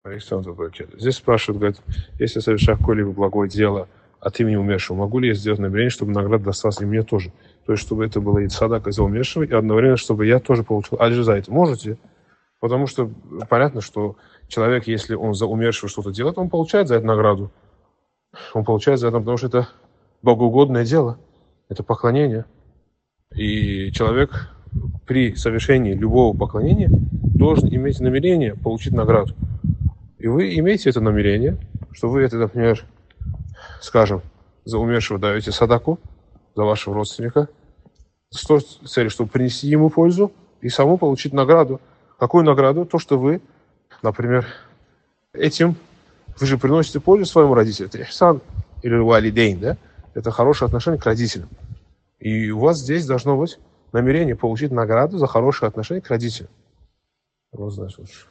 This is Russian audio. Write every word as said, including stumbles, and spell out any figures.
Александр Бракет. Здесь спрашивают, говорят, если я совершаю какое-либо благое дело от имени умершего, могу ли я сделать намерение, чтобы награда досталась и мне тоже? То есть, чтобы это было и садака за умершего, и одновременно, чтобы я тоже получил аджир за это. Можете? Потому что понятно, что человек, если он за умершего что-то делает, он получает за это награду. Он получает за это, потому что это богоугодное дело, это поклонение. И человек при совершении любого поклонения должен иметь намерение получить награду. И вы имеете это намерение, что вы это, например, скажем, за умершего даете садаку, за вашего родственника, с той целью, чтобы принести ему пользу и саму получить награду. Какую награду? То, что вы, например, этим, вы же приносите пользу своему родителю. Это ихсан или валидейн, да? Это хорошее отношение к родителям. И у вас здесь должно быть намерение получить награду за хорошее отношение к родителям. Вот, значит, лучше.